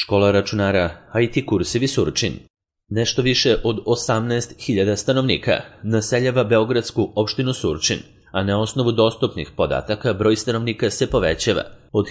Škola računara IT kursevi Surčin. Nešto više od 18.000 stanovnika naseljava beogradsku opštinu Surčin, a na osnovu dostupnih podataka broj stanovnika se povećava. Od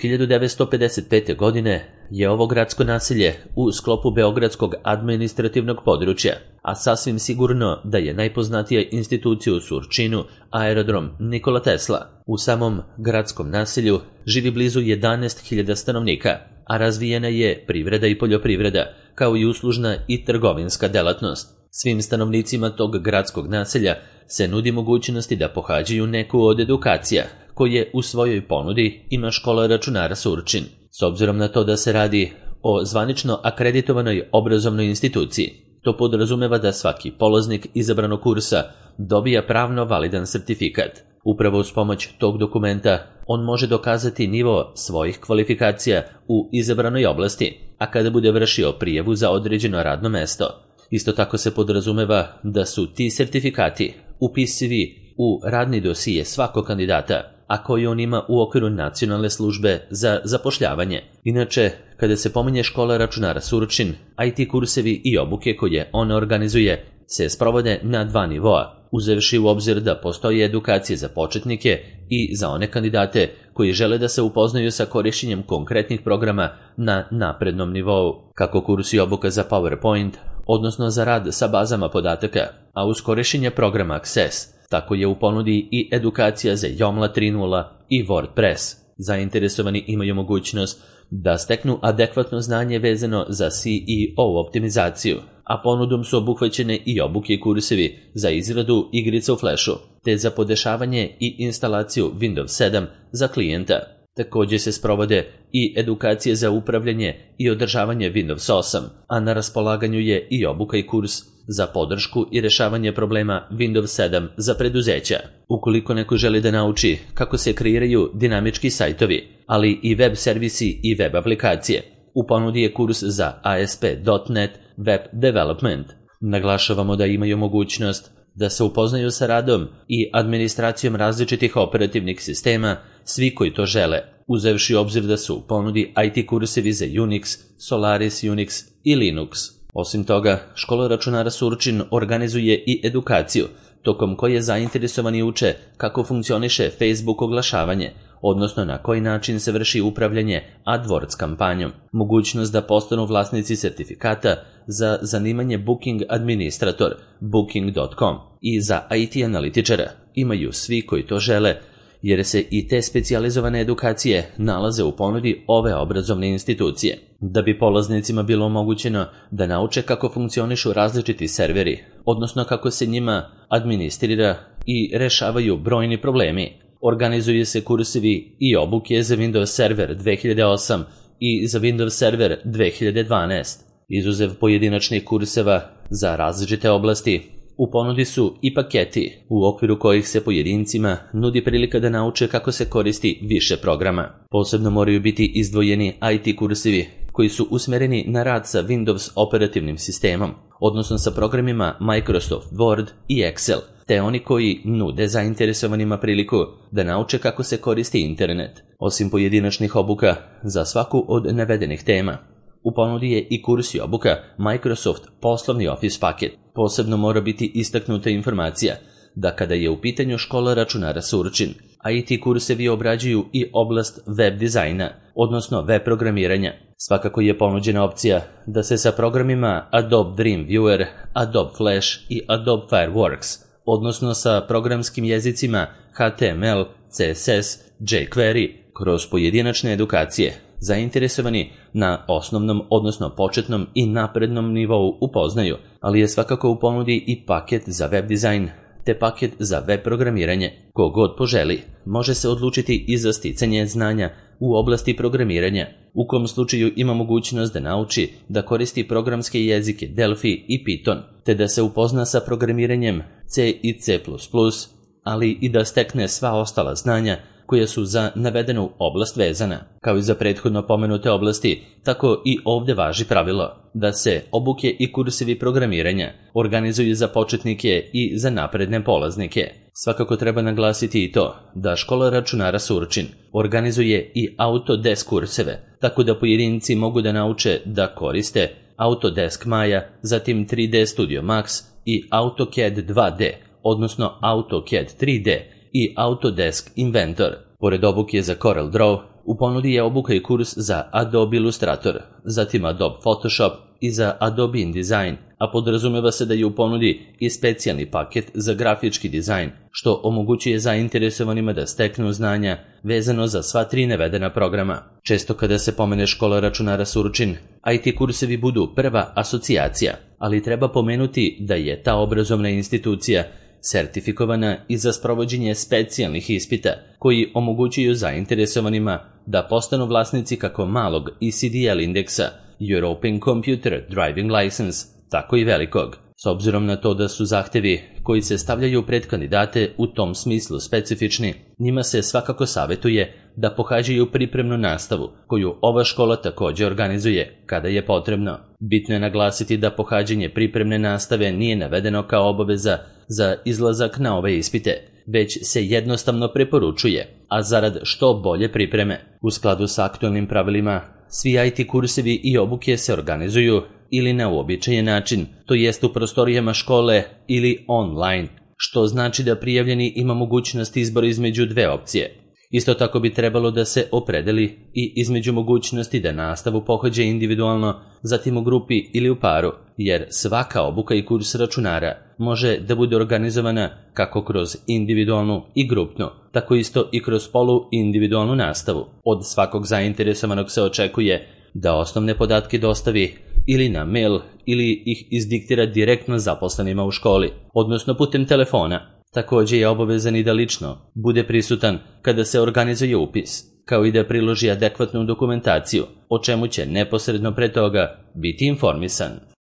1955. godine je ovo gradsko naselje u sklopu beogradskog administrativnog područja, a sasvim sigurno da je najpoznatija institucija u Surčinu aerodrom Nikola Tesla. U samom gradskom naselju živi blizu 11.000 stanovnika, a razvijena je privreda i poljoprivreda, kao i uslužna i trgovinska delatnost. Svim stanovnicima tog gradskog naselja se nudi mogućnosti da pohađaju neku od edukacija koje u svojoj ponudi ima škola računara Surčin. S obzirom na to da se radi o zvanično akreditovanoj obrazovnoj instituciji, to podrazumeva da svaki polaznik izabranog kursa dobija pravno validan sertifikat. Upravo uz pomoć tog dokumenta on može dokazati nivo svojih kvalifikacija u izabranoj oblasti, a kada bude vršio prijavu za određeno radno mesto. Isto tako se podrazumeva da su ti sertifikati upisivi u radni dosije svakog kandidata, a koji on ima u okviru Nacionalne službe za zapošljavanje. Inače, kada se pominje škola računara Surčin, IT kursevi i obuke koje ona organizuje se sprovode na dva nivoa, uzevši u obzir da postoje edukacije za početnike i za one kandidate koji žele da se upoznaju sa korišćenjem konkretnih programa na naprednom nivou, kako kursi i obuka za PowerPoint, odnosno za rad sa bazama podataka, a uz korišćenje programa Access, tako je u ponudi i edukacija za Joomla 3.0 i WordPress. Zainteresovani imaju mogućnost da steknu adekvatno znanje vezano za SEO optimizaciju, a ponudom su obuhvaćene i obuke i kursevi za izradu igrica u Flashu, te za podešavanje i instalaciju Windows 7 za klijenta. Također se sprovode i edukacije za upravljanje i održavanje Windows 8, a na raspolaganju je i obuka i kurs za podršku i rešavanje problema Windows 7 za preduzeća. Ukoliko neko želi da nauči kako se kreiraju dinamički sajtovi, ali i web servisi i web aplikacije, u ponudi je kurs za ASP.NET Web Development. Naglašavamo da imaju mogućnost da se upoznaju sa radom i administracijom različitih operativnih sistema, svi koji to žele, uzevši obzir da su u ponudi IT kursevi za Unix, Solaris Unix i Linux. Osim toga, škola računara Surčin organizuje i edukaciju, tokom koje zainteresovani uče kako funkcioniše Facebook oglašavanje, odnosno na koji način se vrši upravljanje AdWords kampanjom, mogućnost da postanu vlasnici sertifikata za zanimanje Booking administrator Booking.com i za IT analitičara imaju svi koji to žele, jer se i te specijalizovane edukacije nalaze u ponudi ove obrazovne institucije. Da bi polaznicima bilo omogućeno da nauče kako funkcionišu različiti serveri, odnosno kako se njima administrira i rešavaju brojni problemi, organizuju se kursevi i obuke za Windows Server 2008 i za Windows Server 2012. Izuzev pojedinačnih kurseva za različite oblasti, u ponudi su i paketi u okviru kojih se pojedincima nudi prilika da nauče kako se koristi više programa. Posebno moraju biti izdvojeni IT kursevi koji su usmereni na rad sa Windows operativnim sistemom, odnosno sa programima Microsoft Word i Excel, te oni koji nude zainteresovanima priliku da nauče kako se koristi internet. Osim pojedinačnih obuka za svaku od navedenih tema, u ponudi je i kurs i obuka Microsoft poslovni Office paket. Posebno mora biti istaknuta informacija da kada je u pitanju škola računara Surčin, IT kursevi obrađuju i oblast web dizajna, odnosno web programiranja. Svakako je ponuđena opcija da se sa programima Adobe Dreamweaver, Adobe Flash i Adobe Fireworks, odnosno sa programskim jezicima HTML, CSS, jQuery, kroz pojedinačne edukacije zainteresovani na osnovnom, odnosno početnom i naprednom nivou upoznaju, ali je svakako u ponudi i paket za web dizajn, te paket za web programiranje. Kogod poželi, može se odlučiti i za sticanje znanja u oblasti programiranja, u kom slučaju ima mogućnost da nauči da koristi programske jezike Delphi i Python, te da se upozna sa programiranjem C i C++, ali i da stekne sva ostala znanja koja su za navedenu oblast vezana. Kao i za prethodno pomenute oblasti, tako i ovde važi pravilo da se obuke i kursevi programiranja organizuju za početnike i za napredne polaznike. Svakako treba naglasiti i to da škola računara Surčin organizuje i Autodesk kurseve, tako da pojedinci mogu da nauče da koriste Autodesk Maya, zatim 3D Studio Max i AutoCAD 2D, odnosno AutoCAD 3D i Autodesk Inventor. Pored obuke za Corel Draw, u ponudi je obuka i kurs za Adobe Illustrator, zatim Adobe Photoshop i za Adobe InDesign, a podrazumeva se da je u ponudi i specijalni paket za grafički dizajn, što omogućuje zainteresovanima da steknu znanja vezano za sva 3 navedena programa. Često kada se pomene škola računara Surčin, IT kursevi budu prva asocijacija, ali treba pomenuti da je ta obrazovna institucija sertifikovana i za sprovođenje specijalnih ispita koji omogućuju zainteresovanima da postanu vlasnici kako malog ECDL indeksa, European Computer Driving License, tako i velikog. S obzirom na to da su zahtevi koji se stavljaju pred kandidate u tom smislu specifični, njima se svakako savjetuje da pohađaju pripremnu nastavu, koju ova škola također organizuje kada je potrebno. Bitno je naglasiti da pohađanje pripremne nastave nije navedeno kao obaveza za izlazak na ove ispite, već se jednostavno preporučuje, a zarad što bolje pripreme. U skladu sa aktualnim pravilima, svi IT kursevi i obuke se organizuju ili na uobičajen način, to jest u prostorijama škole ili online, što znači da prijavljeni ima mogućnost izbora između 2 opcije. Isto tako bi trebalo da se opredeli i između mogućnosti da nastavu pohađa individualno, zatim u grupi ili u paru, jer svaka obuka i kurs računara može da bude organizovana kako kroz individualnu i grupnu, tako isto i kroz polu-individualnu nastavu. Od svakog zainteresovanog se očekuje da osnovne podatke dostavi ili na mail ili ih izdiktira direktno zaposlenima u školi, odnosno putem telefona. Također je obavezan i da lično bude prisutan kada se organizuje upis, kao i da priloži adekvatnu dokumentaciju, o čemu će neposredno pre toga biti informisan.